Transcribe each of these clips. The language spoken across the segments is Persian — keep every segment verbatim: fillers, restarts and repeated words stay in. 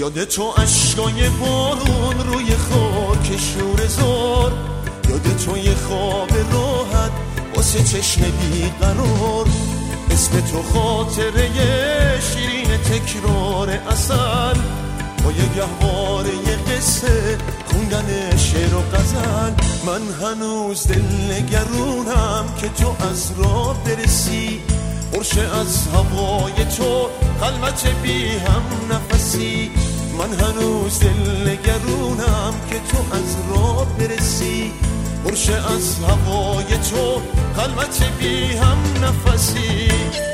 یاد تو اشکای بارون روی خاک شور زار، یاد تو یه خواب راحت واسه چشم بیقرار، اسم تو خاطره شیرین تکرار اصل، با یه گهواره یه قصه خوندن شعر و غزل. من هنوز دل نگرونم که تو از راه برسی، برشه از هوای تو خلوت بی هم نفسی. من هنوز دل نگرونم که تو از راه برسی، برشه از هوای تو خلوت بی هم نفسی.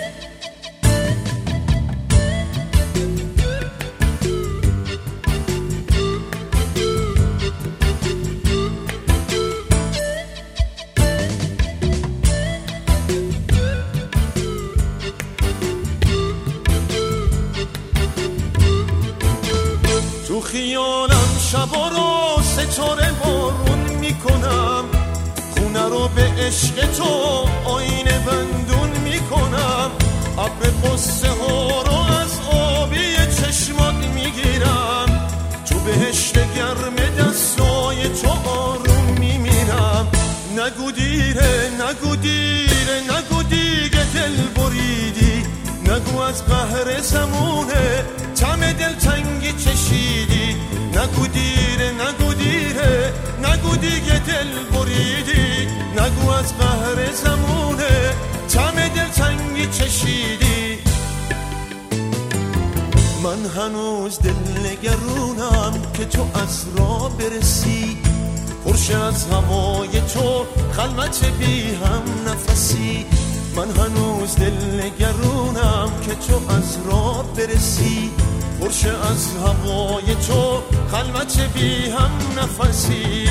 تو خیالم شبا رو ستاره بارون میکنم، خونه رو به عشق تو آینه بندون میکنم، ابر قصه ها رو از آبی چشمات میگیرم، تو بهشت گرم دستای تو آروم میمیرم. نگو دیره نگو دیره نگو دیگه دل بریدی، نگو از قهر زمونه تم دل تنگی چشیدی. نگو دیره نگو دیره نگو دیگه دل بریدی، نگو از قهر زمونه تم دل تنگی چشیدی. من هنوز دل نگرونم که تو از راه برسی، پرشه از هوای تو خلوت بی هم نفسی. من هنوز دل نگرونم که تو از راه برسی، پرشه از هوای تو خلوت بی هم نفسی.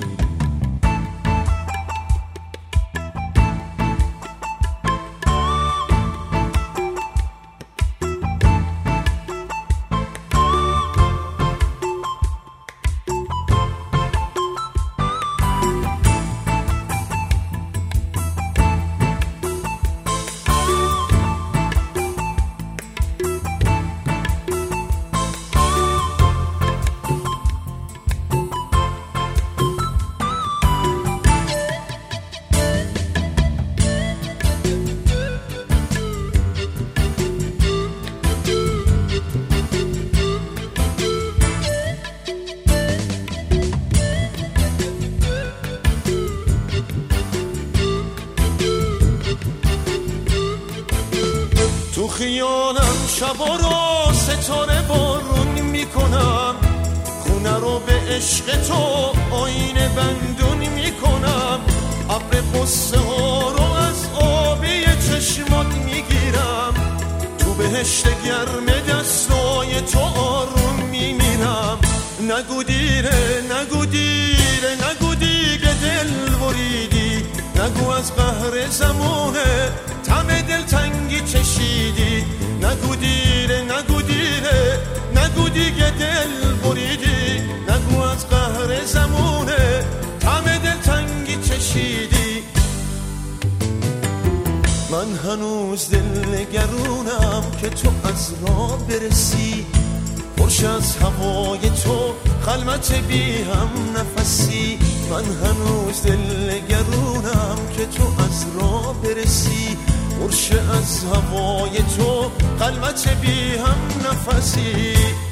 تو خیالم شبا رو ستاره بارون میکنم، خونه رو به عشق تو آینه بندون میکنم، ابر قصه ها رو از آبی چشمات میگیرم، تو بهشت گرم دستای تو آروم میمیرم. نگو دیره نگو دیره نگو دیگه دل بریدی، نگو از قهر زمونه تم دل تنگی چشیدی. نگو دیره نگو دیره نگو دیگه دل بریدی، نگو از قهر زمونه تم دل تنگی چشیدی. من هنوز دل نگرونم که تو از راه برسی، پرشه از هوای تو خلوت بی هم نفسی. من هنوز دل نگرونم که تو از راه برسی، پرشه از هوای تو خلوت بی هم نفسی.